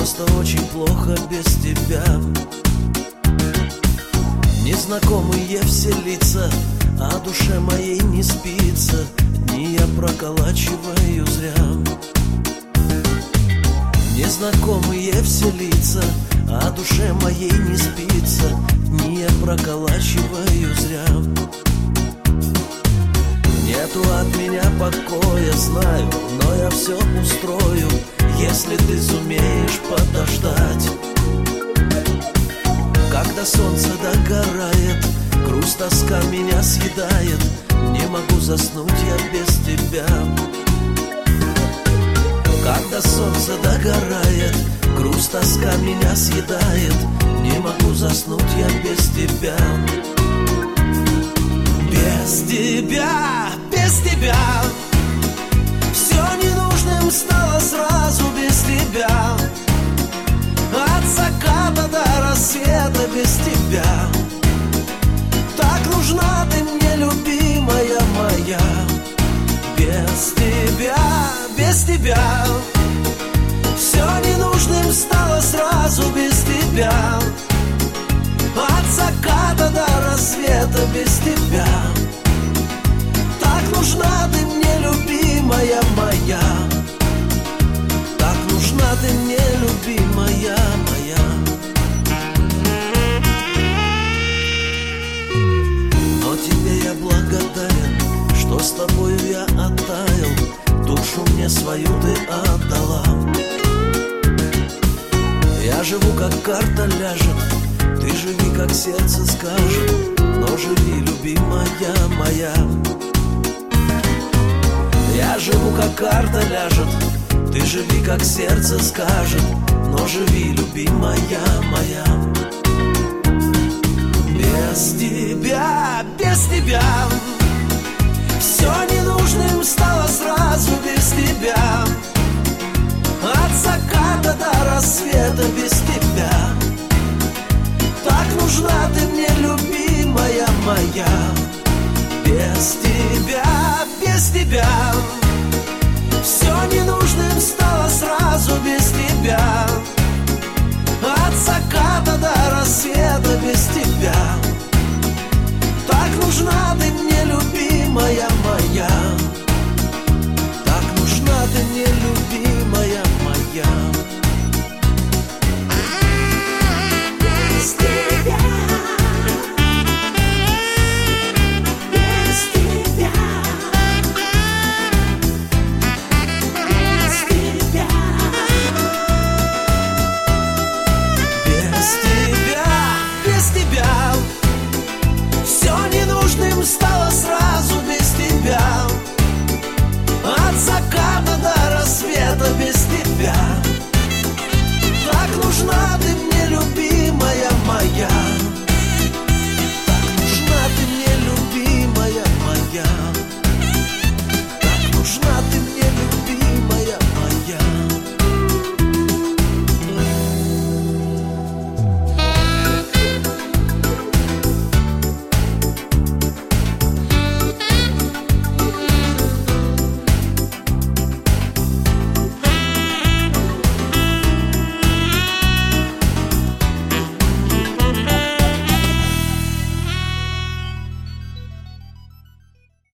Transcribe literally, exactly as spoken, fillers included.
просто очень плохо без тебя. Незнакомые все лица, а душе моей не спится. Дни я проколачиваю зря. Незнакомые все лица, а душе моей не спится. Дни я проколачиваю зря. Нету от меня покоя, знаю, но я все устрою, если ты сумеешь подождать. Когда солнце догорает, грусть, тоска меня съедает. Не могу заснуть я без тебя. Когда солнце догорает, грусть, тоска меня съедает. Не могу заснуть я без тебя. Без тебя, без тебя все ненужным стало сразу без тебя. От заката до рассвета без тебя. Так нужна ты мне, любимая моя. Без тебя, без тебя все ненужным стало сразу без тебя. От заката до рассвета без тебя. Так нужна ты мне, любимая моя. Так нужна ты мне, любимая моя. Но тебе я благодарен, что с тобою я оттаял. Душу мне свою ты отдала. Я живу, как карта ляжет, ты живи, как сердце скажет. Но живи, любимая моя. Я живу, как карта ляжет, ты живи, как сердце скажет. Но живи, любимая моя. Без тебя, без тебя все ненужным стало сразу без тебя. От заката до рассвета без тебя. Так нужна ты мне, любимая моя. Без тебя, без тебя все ненужным стало сразу без тебя. От заката до рассвета без тебя. Так нужна ты мне,